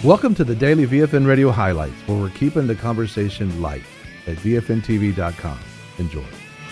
Welcome to the Daily VFN Radio Highlights, where we're keeping the conversation light at VFNTV.com. Enjoy.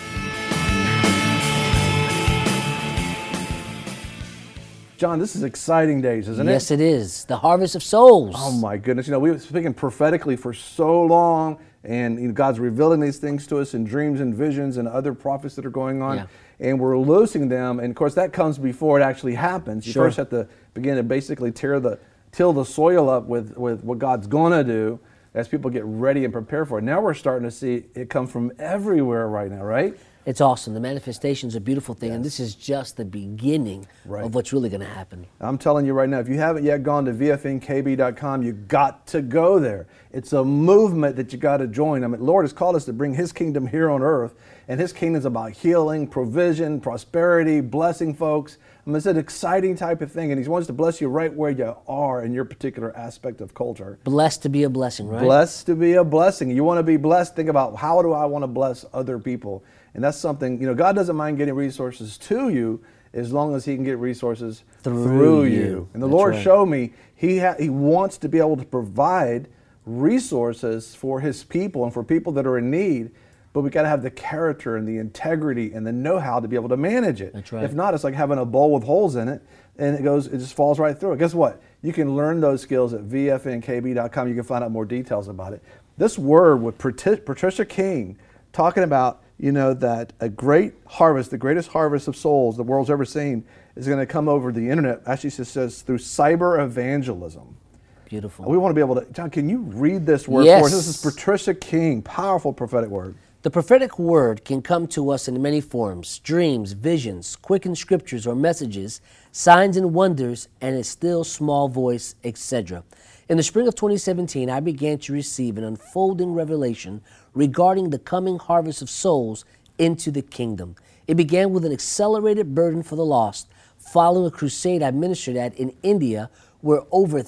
John, this is exciting days, isn't it? Yes, it is. The harvest of souls. Oh my goodness. You know, we've been speaking prophetically for so long, and God's revealing these things to us in dreams and visions and other prophets that are going on. Yeah. And we're loosing them. And of course, that comes before it actually happens. You first have to begin to basically till the soil up with what God's going to do as people get ready and prepare for it. Now we're starting to see it come from everywhere right now, right? It's awesome. The manifestation is a beautiful thing, and this is just the beginning of what's really going to happen. I'm telling you right now, if you haven't yet gone to VFNKB.com, you got to go there. It's a movement that you got to join. I mean, the Lord has called us to bring His kingdom here on earth, and His kingdom is about healing, provision, prosperity, blessing folks. I mean, it's an exciting type of thing, and He wants to bless you right where you are in your particular aspect of culture. Blessed to be a blessing, right? Blessed to be a blessing. You want to be blessed, think about, how do I want to bless other people? And that's something, God doesn't mind getting resources to you as long as He can get resources through you. And the Lord showed me He wants to be able to provide resources for His people and for people that are in need, but we got to have the character and the integrity and the know-how to be able to manage it. That's right. If not, it's like having a bowl with holes in it, and it just falls right through it. Guess what? You can learn those skills at VFNKB.com. You can find out more details about it. This word with Patricia King talking about that a great harvest, the greatest harvest of souls the world's ever seen, is going to come over the internet. Actually, it says through cyber evangelism. Beautiful. We want to be able to, John, can you read this word for us? This is Patricia King, powerful prophetic word. The prophetic word can come to us in many forms: dreams, visions, quickened scriptures or messages, signs and wonders, and a still small voice, etc. In the spring of 2017, I began to receive an unfolding revelation regarding the coming harvest of souls into the kingdom. It began with an accelerated burden for the lost, following a crusade I ministered at in India, where over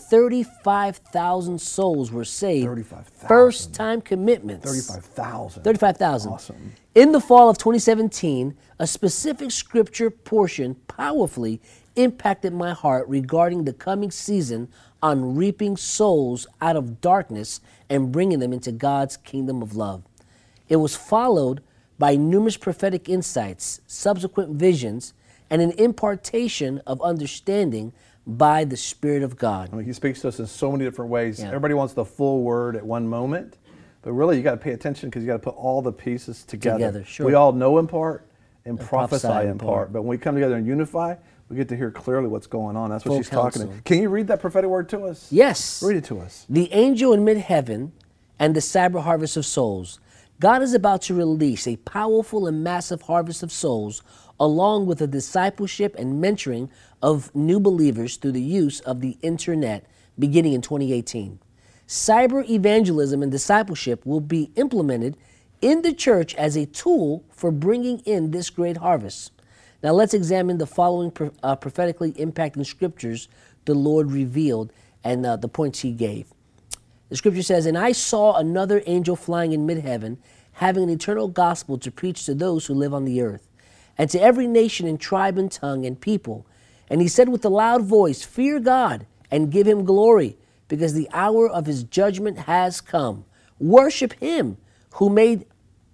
35,000 souls were saved. 35,000. First-time commitments. 35,000. 35,000. Awesome. In the fall of 2017, a specific scripture portion powerfully impacted my heart regarding the coming season on reaping souls out of darkness and bringing them into God's kingdom of love. It was followed by numerous prophetic insights, subsequent visions, and an impartation of understanding by the Spirit of God. I mean, He speaks to us in so many different ways. Yeah. Everybody wants the full word at one moment, but really you got to pay attention because you got to put all the pieces together. Sure. We all know in part and prophesy in part, but when we come together and unify, we get to hear clearly what's going on. That's what she's talking about. Can you read that prophetic word to us? Yes. Read it to us. The angel in mid-heaven and the cyber harvest of souls. God is about to release a powerful and massive harvest of souls, along with the discipleship and mentoring of new believers through the use of the internet beginning in 2018. Cyber evangelism and discipleship will be implemented in the church as a tool for bringing in this great harvest. Now let's examine the following prophetically impacting scriptures the Lord revealed and the points He gave. The scripture says, "And I saw another angel flying in mid-heaven, having an eternal gospel to preach to those who live on the earth, and to every nation and tribe and tongue and people. And he said with a loud voice, Fear God and give Him glory, because the hour of His judgment has come. Worship Him who made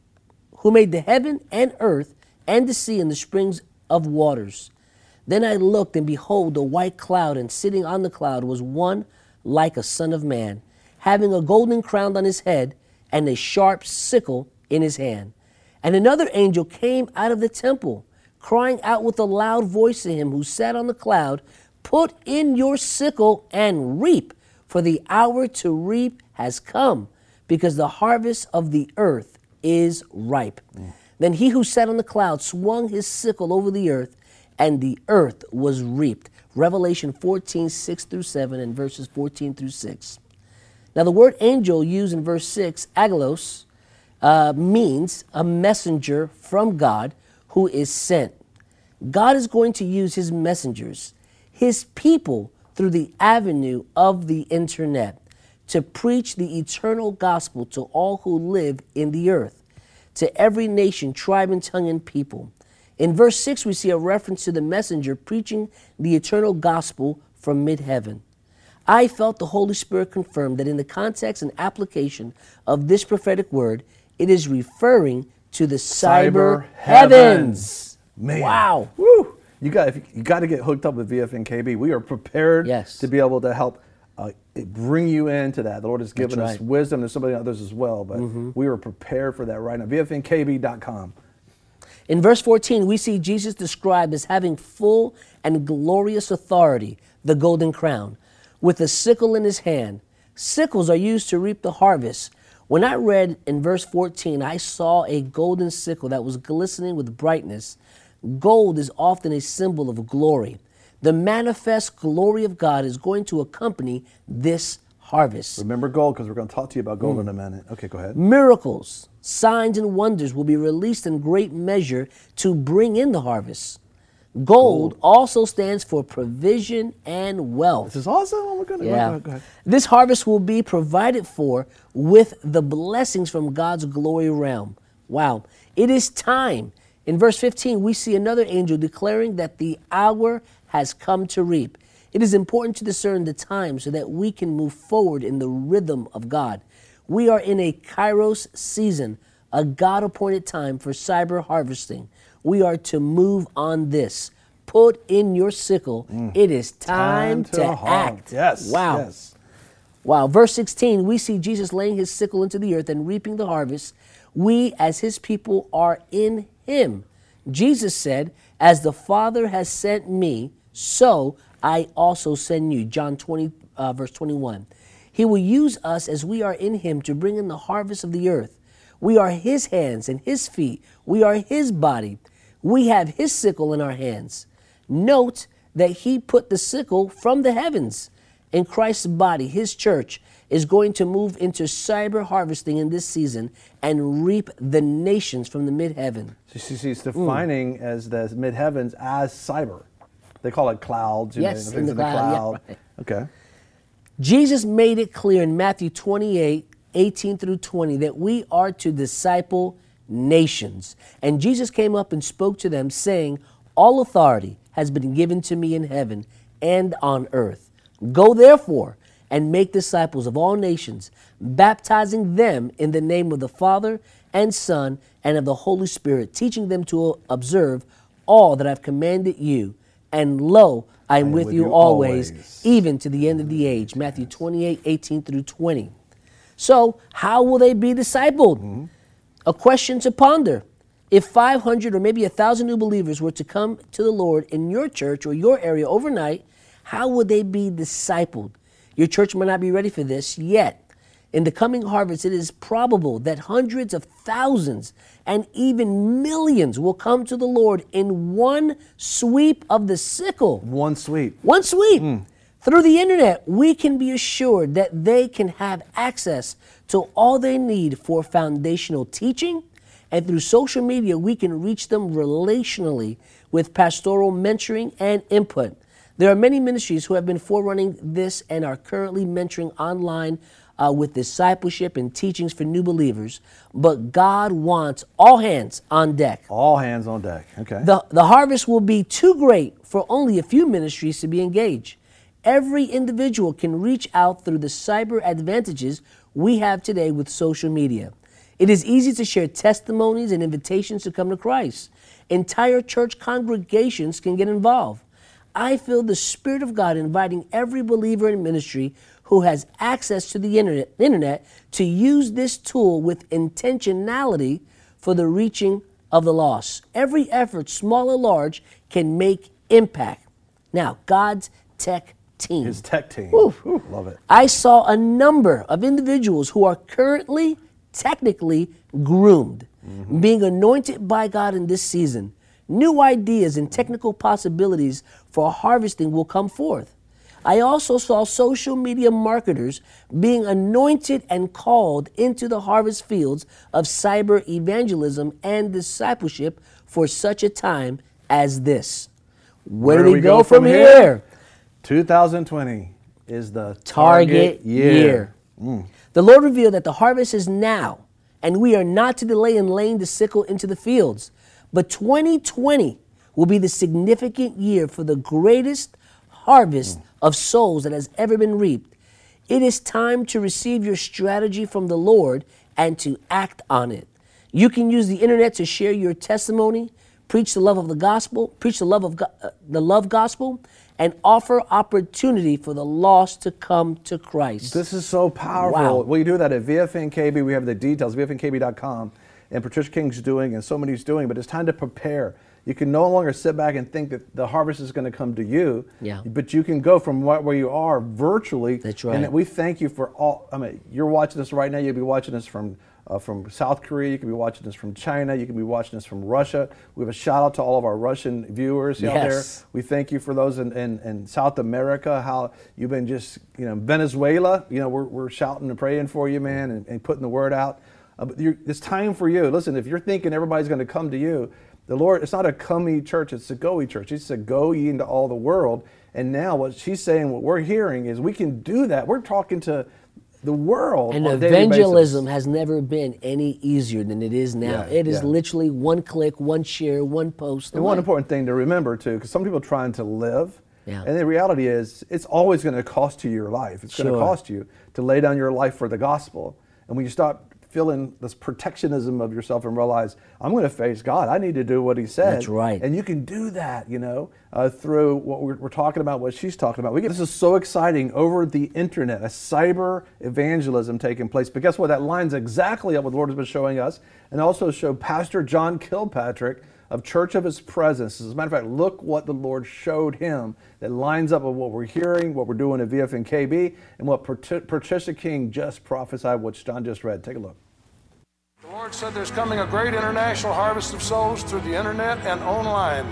the heaven and earth and the sea and the springs of waters. Then I looked, and behold, a white cloud, and sitting on the cloud was one like a son of man, having a golden crown on his head and a sharp sickle in his hand. And another angel came out of the temple, crying out with a loud voice to him who sat on the cloud, Put in your sickle and reap, for the hour to reap has come, because the harvest of the earth is ripe. Then he who sat on the cloud swung his sickle over the earth, and the earth was reaped." Revelation 14:6-7 and verses 14-6. Now the word angel used in verse 6, angelos, means a messenger from God who is sent. God is going to use His messengers, His people, through the avenue of the internet to preach the eternal gospel to all who live in the earth, to every nation, tribe, and tongue and people. In verse 6, we see a reference to the messenger preaching the eternal gospel from mid-heaven. I felt the Holy Spirit confirm that in the context and application of this prophetic word, it is referring to the cyber heavens. Man. Wow. Woo. You got to get hooked up with VFNKB. We are prepared to be able to help bring you into that. The Lord has given us wisdom. There's so many others as well, but we are prepared for that right now. VFNKB.com. In verse 14, we see Jesus described as having full and glorious authority, the golden crown, with a sickle in his hand. Sickles are used to reap the harvest. When I read in verse 14, I saw a golden sickle that was glistening with brightness. Gold is often a symbol of glory. The manifest glory of God is going to accompany this harvest. Remember gold, because we're going to talk to you about gold in a minute. Okay, go ahead. Miracles, signs, and wonders will be released in great measure to bring in the harvest. Gold also stands for provision and wealth. This is awesome. Oh my goodness. Yeah. Go ahead. This harvest will be provided for with the blessings from God's glory realm. Wow. It is time. In verse 15, we see another angel declaring that the hour has come to reap. It is important to discern the time so that we can move forward in the rhythm of God. We are in a Kairos season, a God-appointed time for cyber harvesting. We are to move on this. Put in your sickle. It is time to act. Yes. Wow. Yes. Wow. Verse 16, we see Jesus laying his sickle into the earth and reaping the harvest. We, as his people, are in him. Jesus said, as the Father has sent me, so I also send you. John 20, verse 21. He will use us as we are in him to bring in the harvest of the earth. We are his hands and his feet. We are his body. We have his sickle in our hands. Note that he put the sickle from the heavens. In Christ's body, his church, is going to move into cyber harvesting in this season and reap the nations from the mid-heaven. So it's defining as the mid-heavens as cyber. They call it clouds. Yes, in the cloud. Yeah, right. Okay. Jesus made it clear in Matthew 28, 18 through 20, that we are to disciple nations. And Jesus came up and spoke to them, saying, all authority has been given to me in heaven and on earth. Go therefore and make disciples of all nations, baptizing them in the name of the Father and Son and of the Holy Spirit, teaching them to observe all that I've commanded you. And lo, I am with you always, even to the end of the age. Matthew 28, 18 through 20. So how will they be discipled? A question to ponder. If 500 or maybe 1,000 new believers were to come to the Lord in your church or your area overnight, how would they be discipled? Your church might not be ready for this yet. In the coming harvest, it is probable that hundreds of thousands and even millions will come to the Lord in one sweep of the sickle. One sweep. One sweep. Through the internet, we can be assured that they can have access to all they need for foundational teaching. And through social media, we can reach them relationally with pastoral mentoring and input. There are many ministries who have been forerunning this and are currently mentoring online with discipleship and teachings for new believers. But God wants all hands on deck. All hands on deck. Okay. The harvest will be too great for only a few ministries to be engaged. Every individual can reach out through the cyber advantages we have today with social media. It is easy to share testimonies and invitations to come to Christ. Entire church congregations can get involved. I feel the Spirit of God inviting every believer in ministry who has access to the internet to use this tool with intentionality for the reaching of the lost. Every effort, small or large, can make impact. Now, God's tech team. His tech team. Ooh, love it. I saw a number of individuals who are currently technically groomed, being anointed by God in this season. New ideas and technical possibilities for harvesting will come forth. I also saw social media marketers being anointed and called into the harvest fields of cyber evangelism and discipleship for such a time as this. Where do we go from here? 2020 is the target year. The Lord revealed that the harvest is now, and we are not to delay in laying the sickle into the fields. But 2020 will be the significant year for the greatest harvest of souls that has ever been reaped. It is time to receive your strategy from the Lord and to act on it. You can use the internet to share your testimony, preach the love of the gospel, preach the love gospel, and offer opportunity for the lost to come to Christ. This is so powerful. Wow. We do that at VFNKB. We have the details, VFNKB.com, and Patricia King's doing, and so many's doing, but it's time to prepare. You can no longer sit back and think that the harvest is going to come to you, but you can go from where you are virtually. That's right. And we thank you for all. I mean, you're watching this right now. You'll be watching this from South Korea. You can be watching this from China. You can be watching this from Russia. We have a shout out to all of our Russian viewers out there. We thank you for those in South America, how you've been just, Venezuela, we're shouting and praying for you, man, and putting the word out. But it's time for you. Listen, if you're thinking everybody's going to come to you, the Lord, it's not a come ye church, it's a go ye church. He said, go ye into all the world. And now what she's saying, what we're hearing is we can do that. We're talking to the world. And on a daily evangelism basis. has never been any easier than it is now. Yeah, it is literally one click, one share, one post. And one important thing to remember too, because some people are trying to live, and the reality is it's always going to cost you your life. It's going to cost you to lay down your life for the gospel. And when you stop feeling this protectionism of yourself and realize, I'm going to face God. I need to do what he said. That's right. And you can do that, through what we're talking about, what she's talking about. This is so exciting over the internet, a cyber evangelism taking place. But guess what? That lines exactly up with what the Lord has been showing us, and also showed Pastor John Kilpatrick of Church of His Presence. As a matter of fact, look what the Lord showed him that lines up with what we're hearing, what we're doing at VFNKB, and what Patricia King just prophesied, which John just read. Take a look. The Lord said there's coming a great international harvest of souls through the internet and online.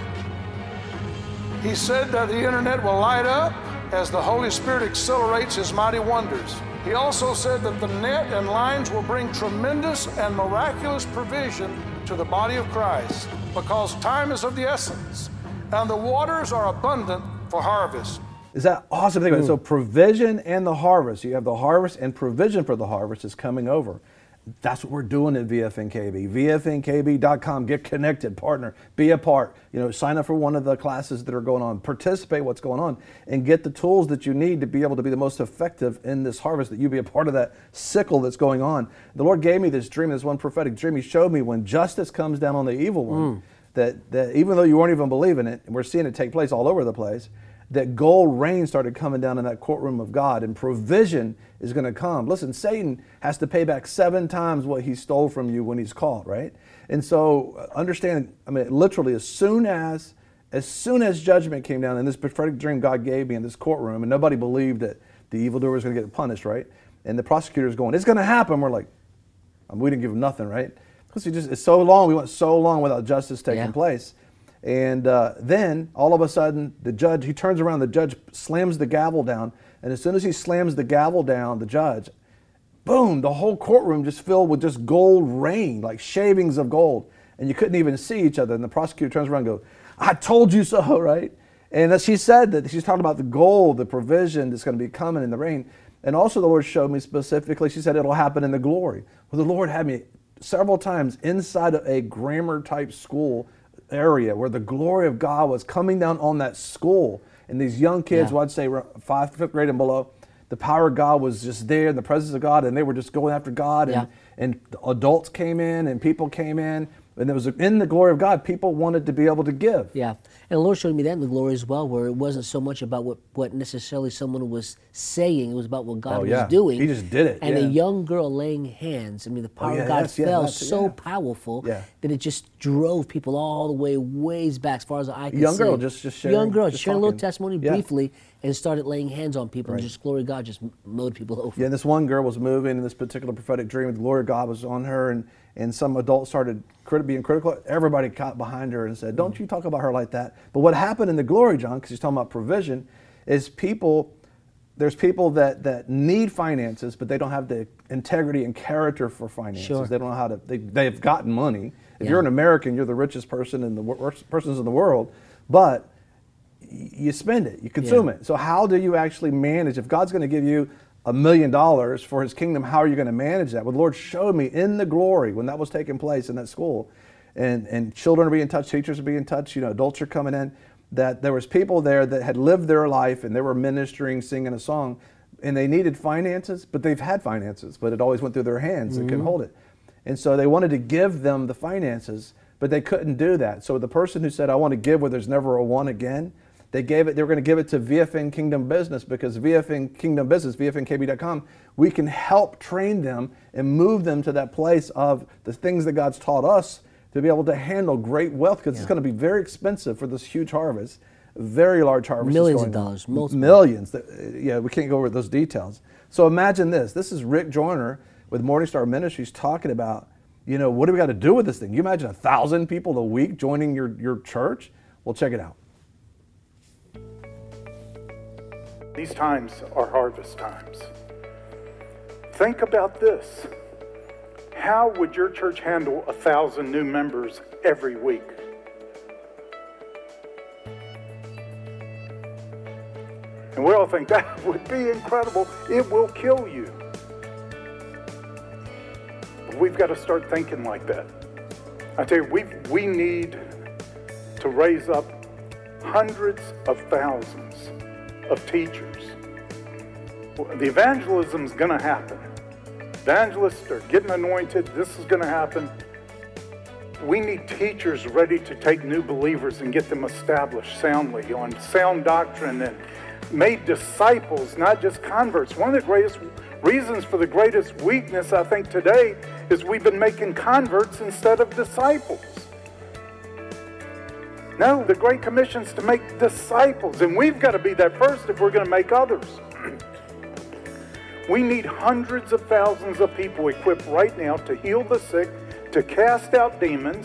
He said that the internet will light up as the Holy Spirit accelerates His mighty wonders. He also said that the net and lines will bring tremendous and miraculous provision to the body of Christ, because time is of the essence and the waters are abundant for harvest. Is that awesome? Think about it. So provision and the harvest. You have the harvest and provision for the harvest is coming over. That's what we're doing at VFNKB. VFNKB.com. Get connected, partner, be a part. Sign up for one of the classes that are going on. Participate what's going on and get the tools that you need to be able to be the most effective in this harvest, that you be a part of that sickle that's going on. The Lord gave me this dream, this one prophetic dream. He showed me when justice comes down on the evil one, that even though you weren't even believing it, and we're seeing it take place all over the place, that gold rain started coming down in that courtroom of God, and provision is going to come. Listen, Satan has to pay back 7 times what he stole from you when he's caught, right? And so understand, literally as soon as judgment came down in this prophetic dream God gave me in this courtroom, and nobody believed that the evildoer was going to get punished, right? And the prosecutor's going, it's going to happen. We're like, we didn't give him nothing, right? Because it's so long, we went so long without justice taking place. And then all of a sudden the judge, he turns around, the judge slams the gavel down, and as soon as he slams the gavel down, the judge, boom, the whole courtroom just filled with just gold rain, like shavings of gold, and you couldn't even see each other. And the prosecutor turns around and goes, I told you so, right? And as she said that, she's talking about the gold, the provision that's going to be coming in the rain. And also the Lord showed me specifically, she said it'll happen in the glory. Well, the Lord had me several times inside of a grammar type school area where the glory of God was coming down on that school, and these young kids, I'd say 5th, 5th grade and below, the power of God was just there, and the presence of God, and they were just going after God, and adults came in and people came in, and there was in the glory of God, people wanted to be able to give. Yeah, and the Lord showed me that in the glory as well, where it wasn't so much about what necessarily someone was saying, it was about what God was doing. He just did it. And a young girl laying hands, the power of God fell so powerful that it just drove people all the way ways back as far as I could see. Young girl just sharing. Young girl, just sharing a little testimony briefly, and started laying hands on people, and just glory of God just mowed people over. Yeah, and this one girl was moving in this particular prophetic dream, the glory of God was on her, and some adults started being critical. Everybody got behind her and said, don't you talk about her like that. But what happened in the glory, John, because he's talking about provision, is there's people that need finances, but they don't have the integrity and character for finances. They don't know how to, they've gotten money. If you're an American, you're the richest person in the persons in the world, but you spend it, you consume it. So how do you actually manage? If God's going to give you $1 million for His kingdom, how are you going to manage that? Well, the Lord showed me in the glory when that was taking place in that school, and children are being touched, teachers are being touched, adults are coming in, that there was people there that had lived their life and they were ministering, singing a song, and they needed finances, but they've had finances, but it always went through their hands. They couldn't hold it. And so they wanted to give them the finances, but they couldn't do that. So the person who said, I want to give where there's never a one again, they were going to give it to VFN Kingdom Business, because VFN Kingdom Business, VFNKB.com, we can help train them and move them to that place of the things that God's taught us to be able to handle great wealth, because it's going to be very expensive for this huge harvest, very large harvest. Millions of dollars. Millions. Yeah, we can't go over those details. So imagine this. This is Rick Joyner with Morning Star Ministries talking about, what do we got to do with this thing? You imagine 1,000 people a week joining your church? Well, check it out. These times are harvest times. Think about this. How would your church handle 1,000 new members every week? And we all think that would be incredible. It will kill you. But we've got to start thinking like that. I tell you, we need to raise up hundreds of thousands of teachers. The evangelism is going to happen. Evangelists are getting anointed. This is going to happen. We need teachers ready to take new believers and get them established soundly on sound doctrine and made disciples, not just converts. One of the greatest reasons for the greatest weakness, I think, today is we've been making converts instead of disciples. No, the Great Commission is to make disciples, and we've got to be that first if we're going to make others. We need hundreds of thousands of people equipped right now to heal the sick, to cast out demons,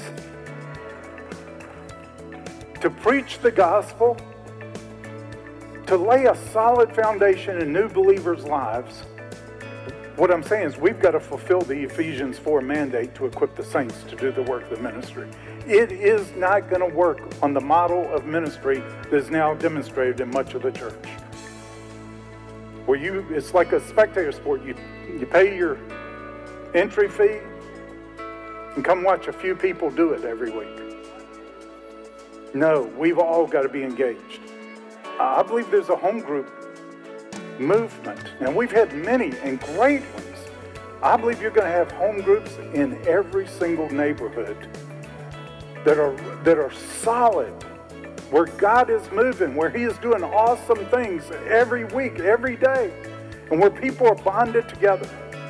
to preach the gospel, to lay a solid foundation in new believers' lives. What I'm saying is we've got to fulfill the Ephesians 4 mandate to equip the saints to do the work of the ministry. It is not going to work on the model of ministry that is now demonstrated in much of the church. Where it's like a spectator sport. You pay your entry fee and come watch a few people do it every week. No, we've all got to be engaged. I believe there's a home group movement, and we've had many and great ones. I believe you're going to have home groups in every single neighborhood that are solid, where God is moving, where He is doing awesome things every week, every day, and where people are bonded together.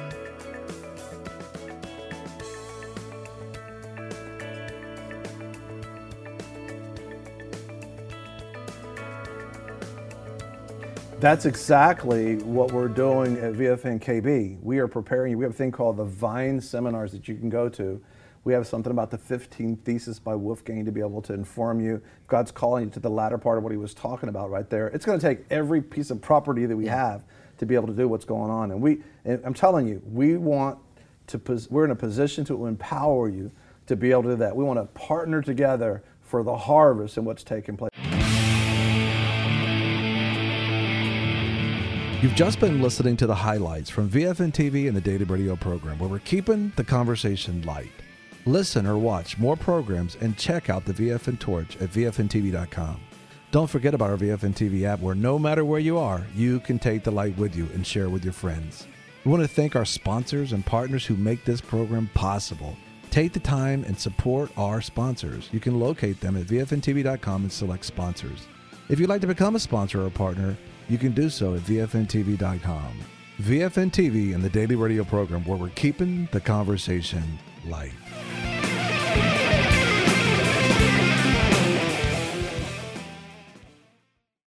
That's exactly what we're doing at VFN KB. We are preparing you. We have a thing called the Vine Seminars that you can go to. We have something about the 15 Thesis by Wolfgang to be able to inform you. God's calling you to the latter part of what he was talking about right there. It's going to take every piece of property that we have to be able to do what's going on. And I'm telling you, we're in a position to empower you to be able to do that. We want to partner together for the harvest and what's taking place. You've just been listening to the highlights from VFN TV and the Daily Radio program, where we're keeping the conversation light. Listen or watch more programs and check out the VFN Torch at VFNTV.com. Don't forget about our VFN TV app, where no matter where you are, you can take the light with you and share with your friends. We want to thank our sponsors and partners who make this program possible. Take the time and support our sponsors. You can locate them at VFNTV.com and select sponsors. If you'd like to become a sponsor or partner, you can do so at VFNTV.com. VFN TV and the Daily Radio program, where we're keeping the conversation light.